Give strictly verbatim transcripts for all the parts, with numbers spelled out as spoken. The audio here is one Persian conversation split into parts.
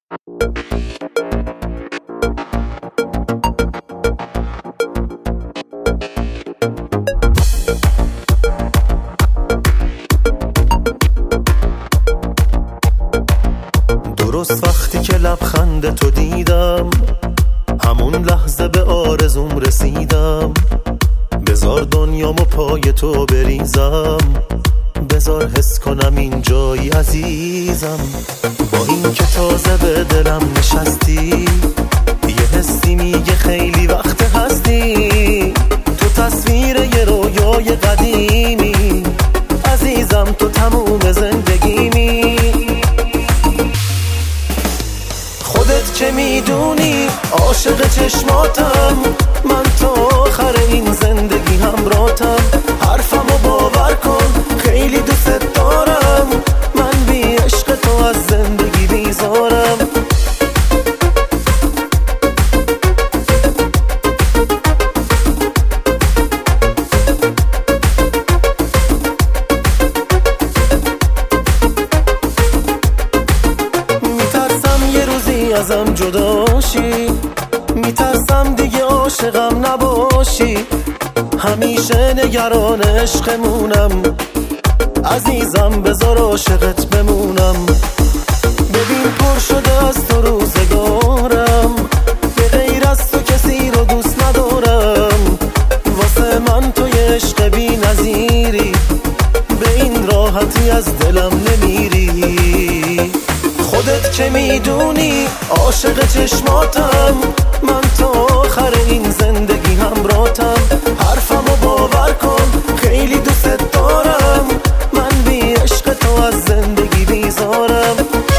درست وقتی که لبخند تو دیدم، همون لحظه به آرزوم رسیدم. بذار دنیامو پای تو بریزم، بذار حس کنم این جایی عزیزم. با این که تازه به دلم نشستی، یه حسی میگه خیلی وقت هستی. تو تصویر یه رویای قدیمی، عزیزم تو تموم زندگیمی. خودت که میدونی عاشق چشماتم، من تا آخر این زندگی همراهتم. حرفمو باور کن خیلی دوست دارم، من بی عشق تو از زندگی بیزارم. میترسم یه روزی ازم جداشی، میترسم دیگه عاشقم نباشی. همیشه نگران عشقمونم، عزیزم بذار عاشقت بمونم. ببین پر شده از تو روزگارم، به غیر از تو کسی رو دوست ندارم. واسه من تو یه عشق بی نظیری، به این راحتی از دلم نمیری. خودت که میدونی عاشق چشماتم، من تا آخر این زندگی همراهتم. حرفمو باور کن خیلی دوست دارم، من بی عشق تو از زندگی بیزارم.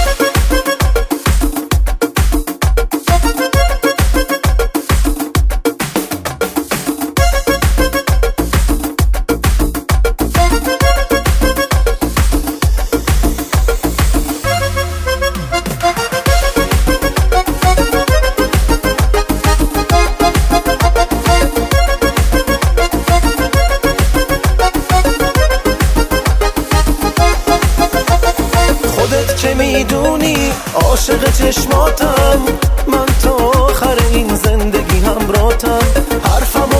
که میدونی عاشق چشماتم، من تا آخر این زندگی همراهتم. حرفمو